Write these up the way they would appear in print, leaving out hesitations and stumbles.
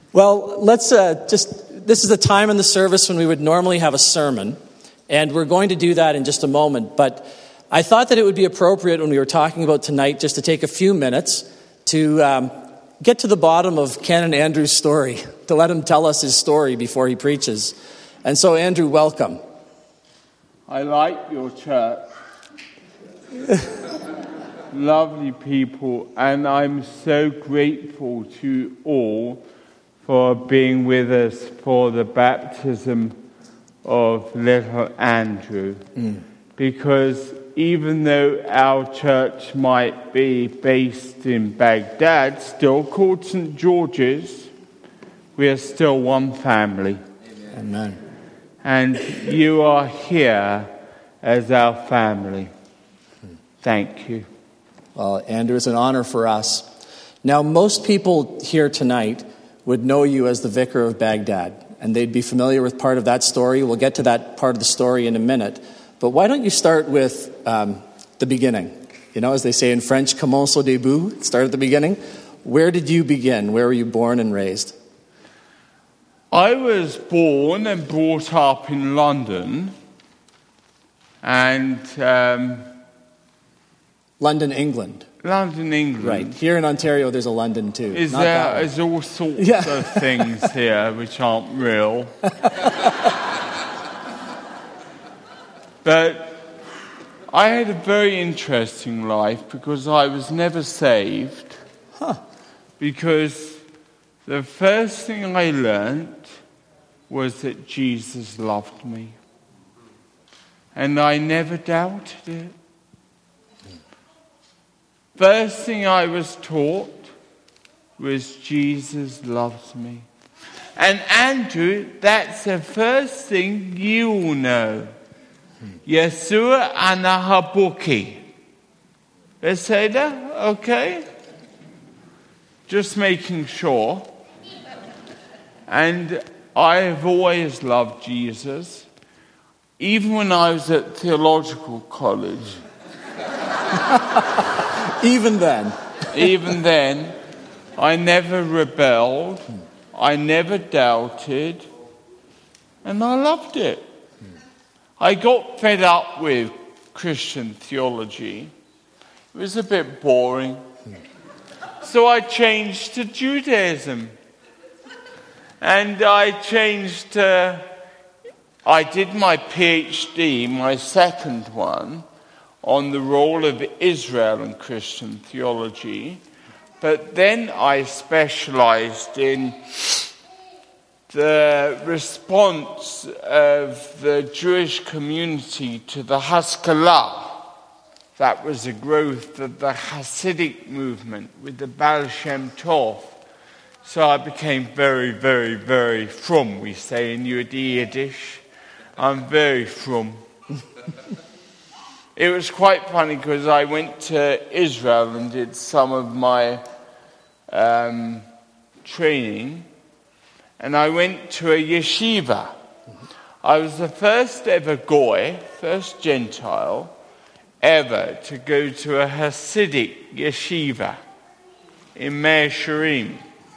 Well, this is a time in the service when we would normally have a sermon, and we're going to do that in just a moment, but I thought that it would be appropriate when we were talking about tonight just to take a few minutes to get to the bottom of Ken and Andrew's story, to let him tell us his story before he preaches. And so, Andrew, welcome. I like your church. Lovely people, and I'm so grateful to you all for being with us for the baptism of little Andrew. Because even though our church might be based in Baghdad, still called St. George's, we are still one family. Amen. And you are here as our family. Thank you. Well, Andrew, it's an honor for us. Now, most people here tonight would know you as the Vicar of Baghdad, and they'd be familiar with part of that story. We'll get to that part of the story in a minute. But why don't you start with the beginning? You know, as they say in French, commence au début, start at the beginning. Where did you begin? Where were you born and raised? I was born and brought up in London, and London, England. London, England. Right. Here in Ontario, there's a London too. There's all sorts of things here which aren't real. But I had a very interesting life because I was never saved. Because the first thing I learnt was that Jesus loved me. And I never doubted it. First thing I was taught was Jesus loves me. And Andrew, that's the first thing you will know. Yeshua anahabuki. Let's say that, okay? Just making sure. And I have always loved Jesus. Even when I was at theological college. Even then. Even then, I never rebelled, I never doubted, and I loved it. I got fed up with Christian theology. It was a bit boring. So I changed to Judaism. And I did my PhD, my second one, on the role of Israel in Christian theology, but then I specialized in the response of the Jewish community to the Haskalah. That was the growth of the Hasidic movement with the Baal Shem Tov. So I became very, very, very frum, we say in Yiddish. I'm very frum. It was quite funny because I went to Israel and did some of my training, and I went to a yeshiva. I was the first ever Goy, first Gentile, ever to go to a Hasidic yeshiva in Mea Shearim.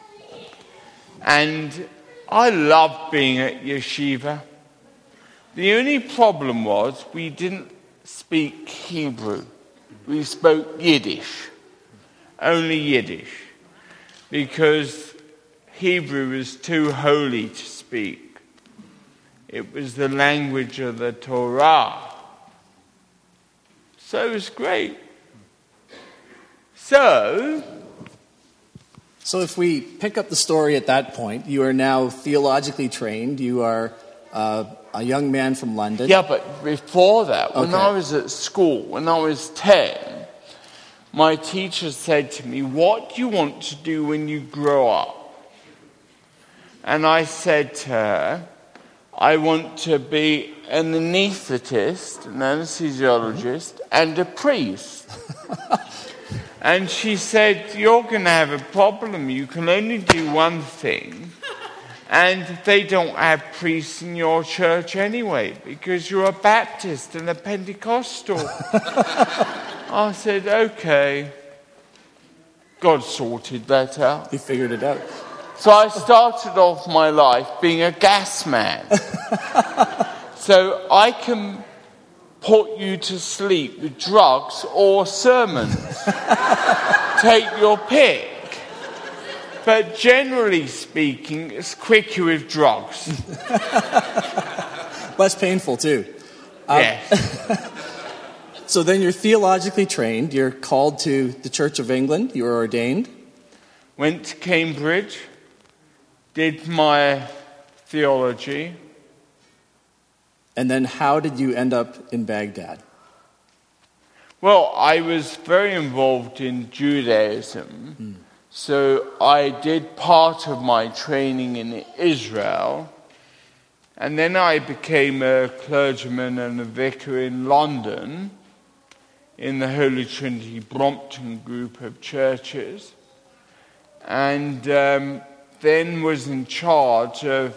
And I loved being at yeshiva. The only problem was we didn't speak Hebrew. We spoke Yiddish. Only Yiddish. Because Hebrew was too holy to speak. It was the language of the Torah. So it was great. So if we pick up the story at that point, you are now theologically trained. You are a young man from London. Yeah, but before that, when I was at school, when I was 10, my teacher said to me, "What do you want to do when you grow up?" And I said to her, "I want to be an anaesthetist, an anesthesiologist, and a priest." And she said, "You're going to have a problem. You can only do one thing. And they don't have priests in your church anyway, because you're a Baptist and a Pentecostal." I said, okay. God sorted that out. He figured it out. So I started off my life being a gas man. So I can put you to sleep with drugs or sermons. Take your pick. But generally speaking, it's quicker with drugs. Less painful, too. Yes. So then you're theologically trained. You're called to the Church of England. You were ordained. Went to Cambridge. Did my theology. And then how did you end up in Baghdad? Well, I was very involved in Judaism. So I did part of my training in Israel. And then I became a clergyman and a vicar in London in the Holy Trinity Brompton group of churches. And then was in charge of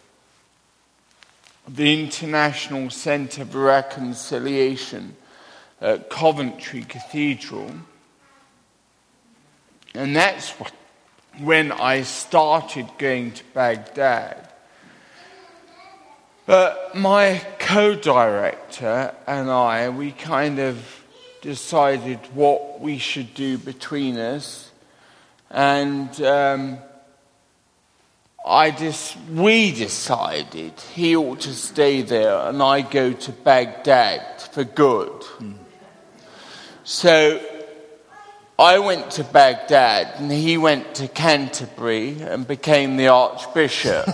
the International Centre for Reconciliation at Coventry Cathedral. And that's when I started going to Baghdad. But my co-director and I, we kind of decided what we should do between us. And we decided he ought to stay there and I go to Baghdad for good. So I went to Baghdad and he went to Canterbury and became the Archbishop.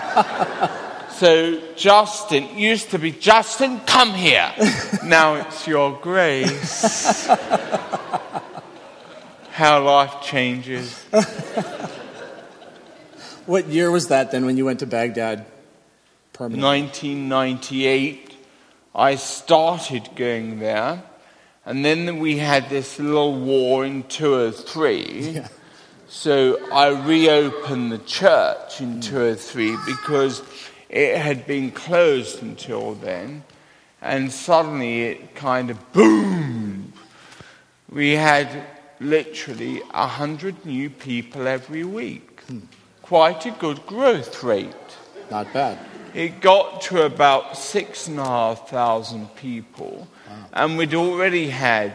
So Justin, used to be, Justin, come here. Now it's Your Grace. How life changes. What year was that then when you went to Baghdad permanently? 1998. I started going there. And then we had this little war in 203. Yeah. So I reopened the church in 203 because it had been closed until then. And suddenly it kind of boomed. We had literally 100 new people every week. Quite a good growth rate. Not bad. It got to about 6,500 people. Wow. And we'd already had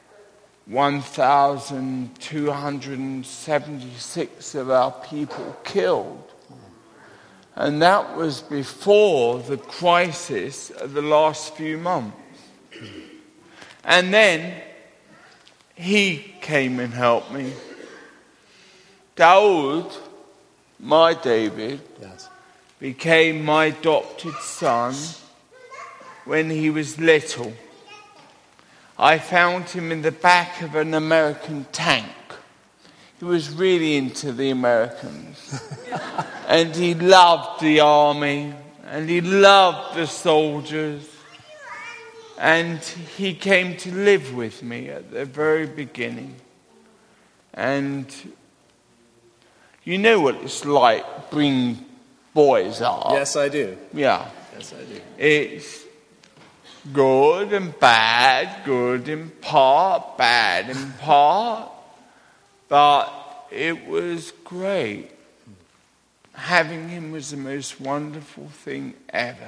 1,276 of our people killed. And that was before the crisis of the last few months. And then he came and helped me. Dawood, my David, yes, became my adopted son when he was little. I found him in the back of an American tank. He was really into the Americans. And he loved the army. And he loved the soldiers. And he came to live with me at the very beginning. And you know what it's like bringing boys up. Yes, I do. Yeah. Yes, I do. It's good and bad, good in part, bad in part. But it was great. Having him was the most wonderful thing ever.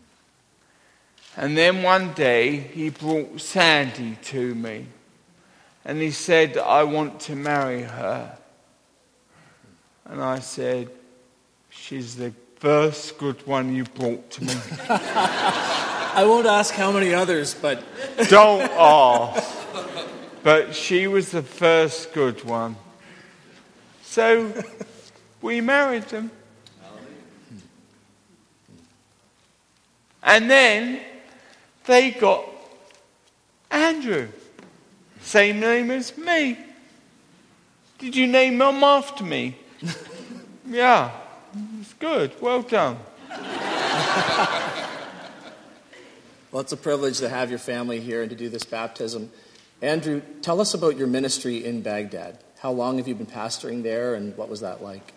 And then one day he brought Sandy to me. And he said, I want to marry her. And I said, she's the first good one you brought to me. I won't ask how many others, but... Don't ask. But she was the first good one. So we married them. And then they got Andrew. Same name as me. Did you name them after me? Yeah, it's good. Well done. Well, it's a privilege to have your family here and to do this baptism. Andrew, tell us about your ministry in Baghdad. How long have you been pastoring there, and what was that like?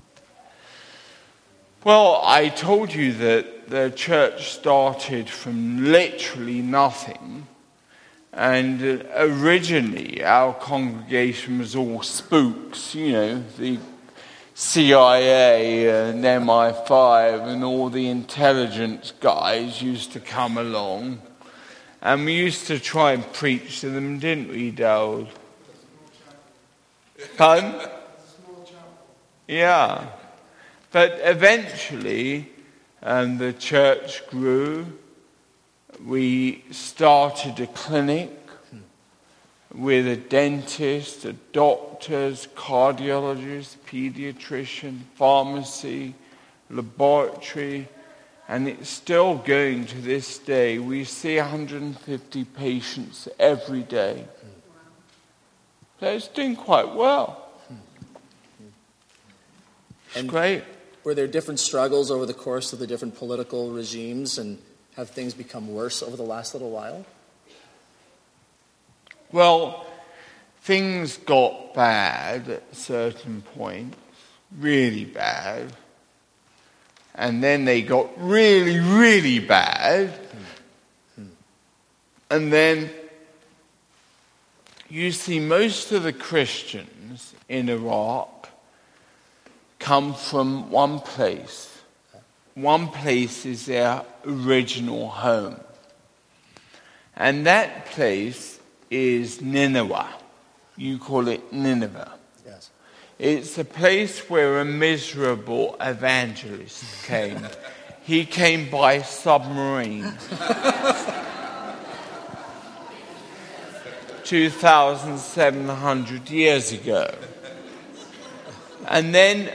Well, I told you that the church started from literally nothing. And originally, our congregation was all spooks, you know, the CIA and MI5 and all the intelligence guys used to come along. And we used to try and preach to them, didn't we, Dowd? Pardon? Yeah. But eventually, the church grew. We started a clinic with a dentist, a doctors, cardiologist, pediatrician, pharmacy, laboratory, and it's still going to this day. We see 150 patients every day. So it's doing quite well. It's great. Were there different struggles over the course of the different political regimes, and have things become worse over the last little while? Well, things got bad at certain points, really bad. And then they got really, really bad. And then you see most of the Christians in Iraq come from one place. One place is their original home. And that place is Nineveh. You call it Nineveh. Yes. It's a place where a miserable evangelist came. He came by submarine. 2,700 years ago. And then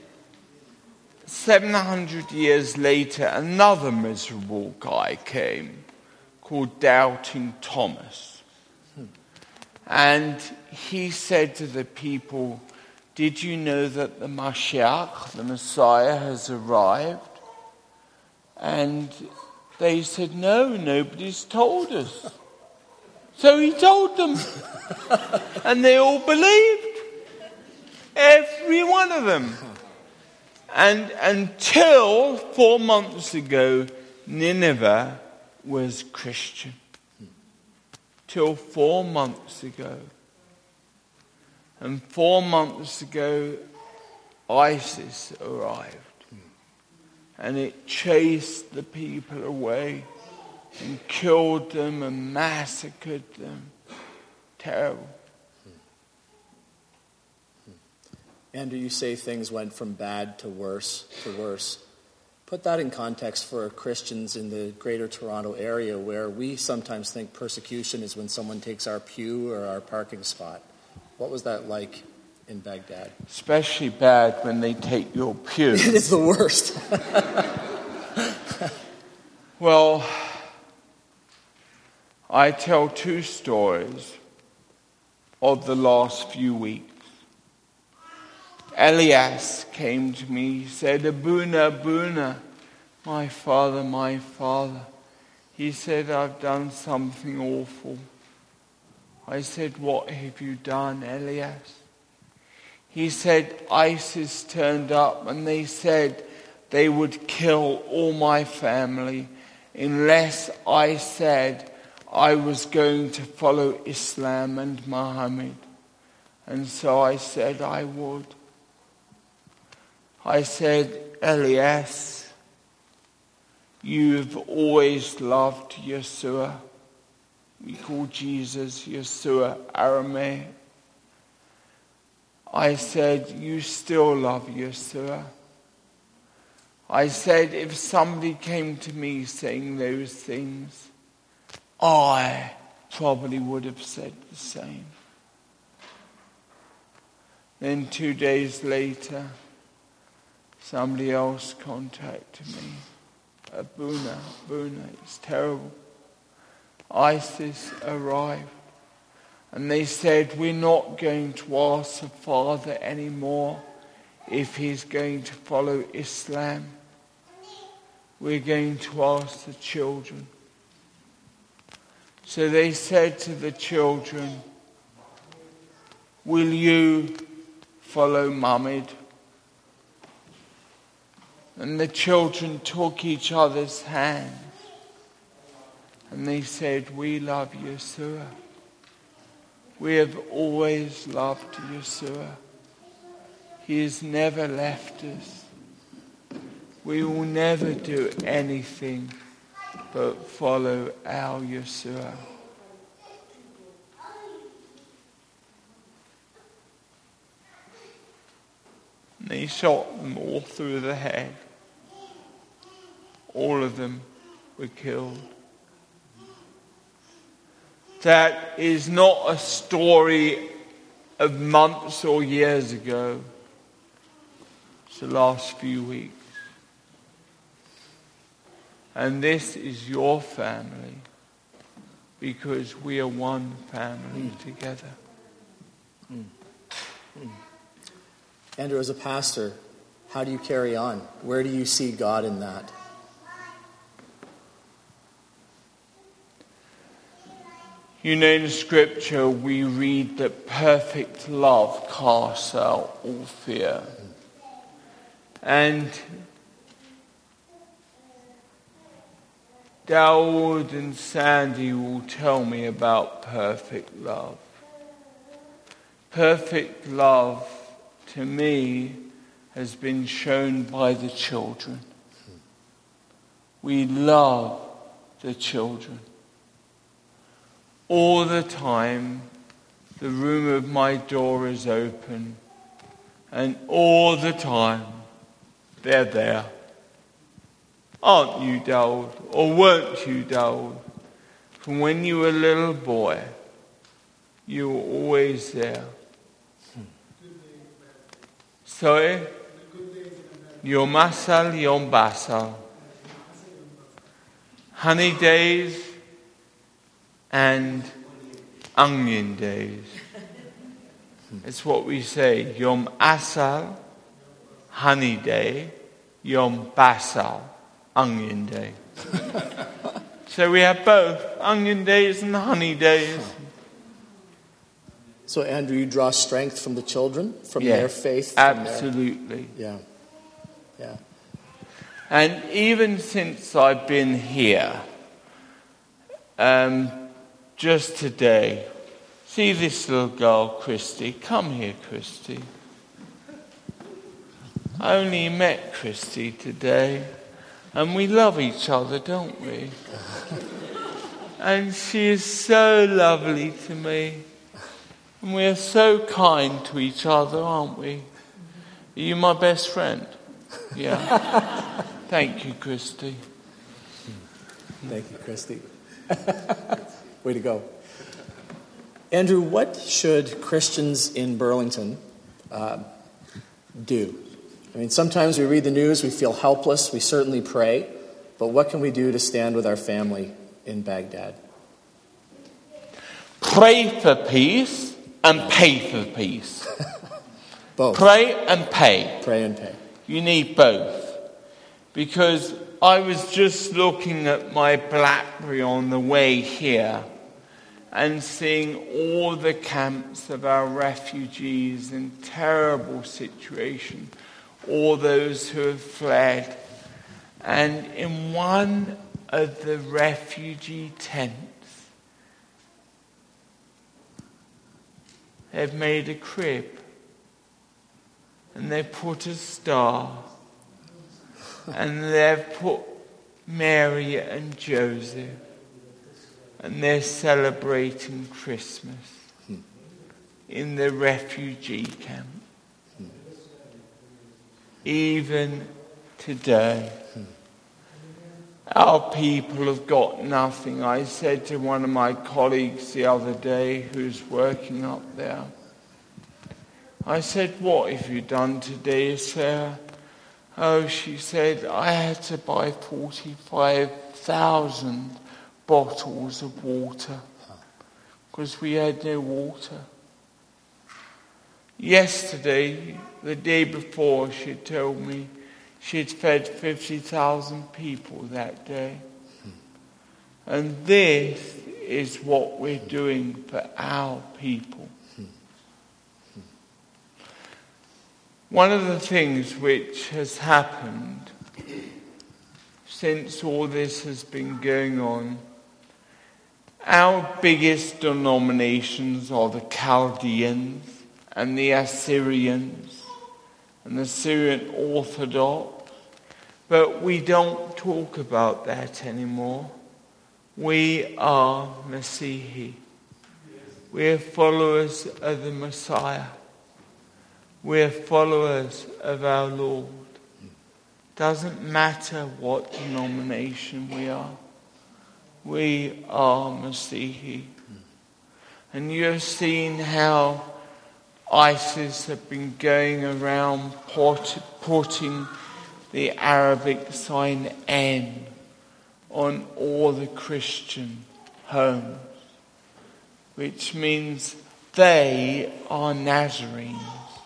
700 years later, another miserable guy came called Doubting Thomas. And he said to the people, "Did you know that the Mashiach, the Messiah, has arrived?" And they said, "No, nobody's told us." So he told them. And they all believed. Every one of them. And until 4 months ago, Nineveh was Christian. Till 4 months ago. And 4 months ago, ISIS arrived. And it chased the people away and killed them and massacred them. Terrible. Andrew, you say things went from bad to worse. Put that in context for Christians in the Greater Toronto area, where we sometimes think persecution is when someone takes our pew or our parking spot. What was that like in Baghdad? Especially bad when they take your pew. It is the worst. Well, I tell 2 stories of the last few weeks. Elias came to me, he said, "Abuna, Abuna, my father, my father." He said, "I've done something awful." I said, "What have you done, Elias?" He said, "ISIS turned up and they said they would kill all my family unless I said I was going to follow Islam and Muhammad. And so I said I would." I said, "Elias, you've always loved Yeshua." We call Jesus Yeshua, Aramaic. I said, "You still love Yeshua." I said, "If somebody came to me saying those things, I probably would have said the same." Then 2 days later, somebody else contacted me. Abuna, it's terrible. ISIS arrived. And they said, "We're not going to ask the father anymore if he's going to follow Islam. We're going to ask the children." So they said to the children, "Will you follow Muhammad?" And the children took each other's hands and they said, "We love Yeshua. We have always loved Yeshua. He has never left us. We will never do anything but follow our Yeshua. And he shot them all through the head. All of them were killed. That is not a story of months or years ago. It's the last few weeks. And this is your family, because we are one family together. Andrew, as a pastor, how do you carry on? Where do you see God in that? You know, in Scripture we read that perfect love casts out all fear. And Dawood and Sandy will tell me about perfect love. Perfect love, to me, has been shown by the children. We love the children. All the time, the room of my door is open, and all the time, they're there. Aren't you, Dawood? Or weren't you, Dawood? From when you were a little boy, you were always there. Sorry? Yom Asal, Yom Basal. Honey days and onion days. It's what we say. Yom Asal, honey day. Yom Basal, onion day. So we have both onion days and honey days. So, Andrew, you draw strength from the children, from their faith? Absolutely. Yeah. And even since I've been here, just today, see this little girl, Christy. Come here, Christy. I only met Christy today, and we love each other, don't we? And she is so lovely to me. And we are so kind to each other, aren't we? Are you my best friend? Yeah. Thank you, Christy. Thank you, Christy. Way to go. Andrew, what should Christians in Burlington do? I mean, sometimes we read the news, we feel helpless, we certainly pray, but what can we do to stand with our family in Baghdad? Pray for peace and pay for peace. Both. Pray and pay. Pray and pay. You need both. Because I was just looking at my BlackBerry on the way here and seeing all the camps of our refugees in terrible situation, all those who have fled. And in one of the refugee tents, they've made a crib and they put a star and they've put Mary and Joseph and they're celebrating Christmas in the refugee camp. Even today, our people have got nothing. I said to one of my colleagues the other day who's working up there, I said, "What have you done today, Sarah?" Oh, she said, "I had to buy 45,000 bottles of water because we had no water." Yesterday, the day before, she told me she'd fed 50,000 people that day. And this is what we're doing for our people. One of the things which has happened since all this has been going on, our biggest denominations are the Chaldeans and the Assyrians and the Syrian Orthodox. But we don't talk about that anymore. We are Messihi. We're followers of the Messiah. We're followers of our Lord. Doesn't matter what denomination we are. We are Messihi. And you've seen how ISIS have been going around putting the Arabic sign N on all the Christian homes, which means they are Nazarenes.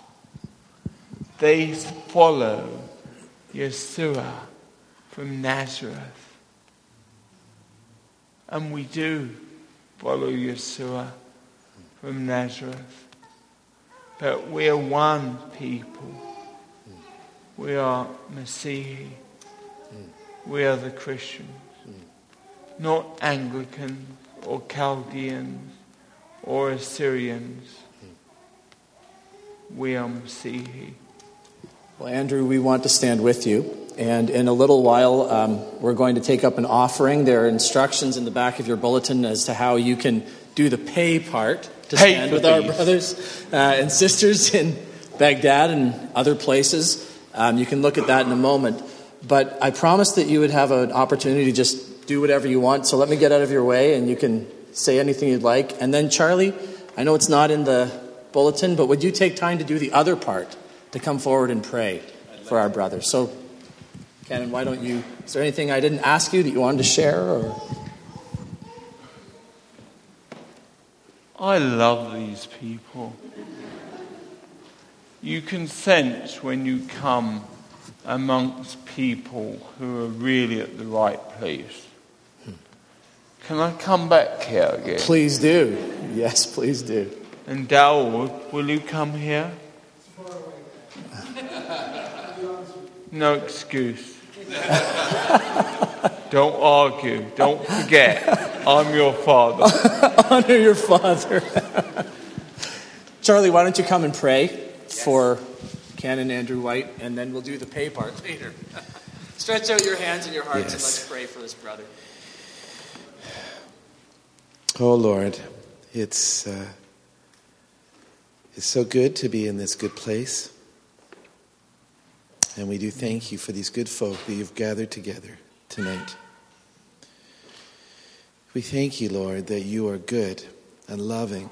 They follow Yeshua from Nazareth. And we do follow Yeshua from Nazareth. But we are one people. We are Messihi. We are the Christians. Not Anglicans or Chaldeans or Assyrians. We are Messihi. Well, Andrew, we want to stand with you. And in a little while, we're going to take up an offering. There are instructions in the back of your bulletin as to how you can do the pay part to stand with our brothers and sisters in Baghdad and other places. You can look at that in a moment. But I promised that you would have an opportunity to just do whatever you want. So let me get out of your way and you can say anything you'd like. And then, Charlie, I know it's not in the bulletin, but would you take time to do the other part, to come forward and pray for our brothers? So, Canon, why don't you... Is there anything I didn't ask you that you wanted to share? Or? I love these people. You can sense when you come amongst people who are really at the right place. Can I come back here again? Please do. Yes, please do. And Dawood, will you come here? No excuse. Don't argue. Don't forget. I'm your father. Honor your father. Charlie, why don't you come and pray for Canon Andrew White, and then we'll do the pay part later. Stretch out your hands and your hearts and let's pray for this brother. Oh, Lord, it's so good to be in this good place. And we do thank you for these good folk that you've gathered together tonight. We thank you, Lord, that you are good and loving.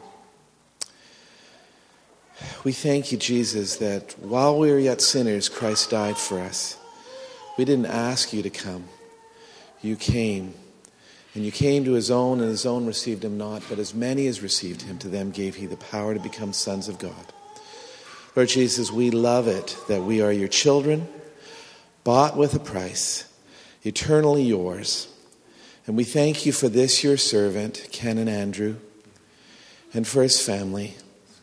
We thank you, Jesus, that while we were yet sinners, Christ died for us. We didn't ask you to come. You came. And you came to his own, and his own received him not. But as many as received him, to them gave he the power to become sons of God. Lord Jesus, we love it that we are your children, bought with a price, eternally yours. And we thank you for this, your servant, Canon Andrew, and for his family.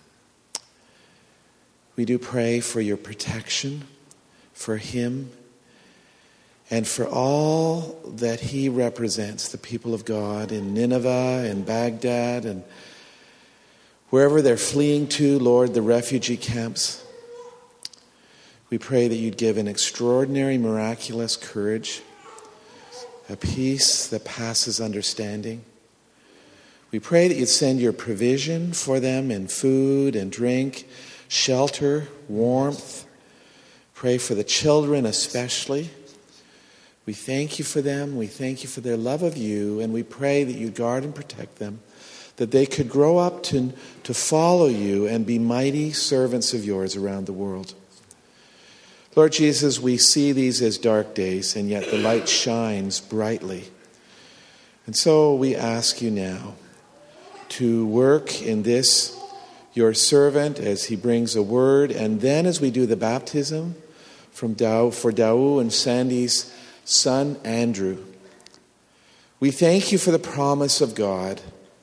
We do pray for your protection, for him, and for all that he represents, the people of God in Nineveh and Baghdad and wherever they're fleeing to, Lord, the refugee camps. We pray that you'd give an extraordinary, miraculous courage, a peace that passes understanding. We pray that you'd send your provision for them in food and drink, shelter, warmth. Pray for the children especially. We thank you for them. We thank you for their love of you. And we pray that you guard and protect them, that they could grow up to follow you and be mighty servants of yours around the world. Lord Jesus, we see these as dark days, and yet the light shines brightly. And so we ask you now to work in this, your servant, as he brings a word, and then as we do the baptism for Dawu and Sandy's son, Andrew. We thank you for the promise of God.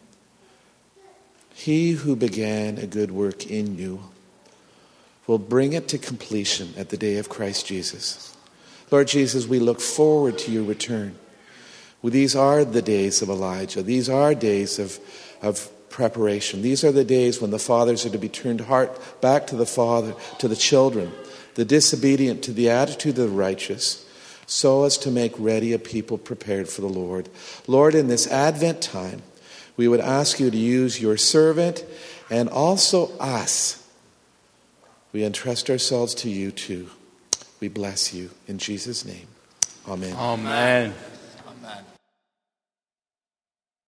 He who began a good work in you will bring it to completion at the day of Christ Jesus. Lord Jesus, we look forward to your return. Well, these are the days of Elijah. These are days of preparation. These are the days when the fathers are to be turned back to the children. The the disobedient to the attitude of the righteous, so as to make ready a people prepared for the Lord. Lord, in this Advent time, we would ask you to use your servant and also us. We entrust ourselves to you too. We bless you in Jesus' name. Amen. Amen. Amen.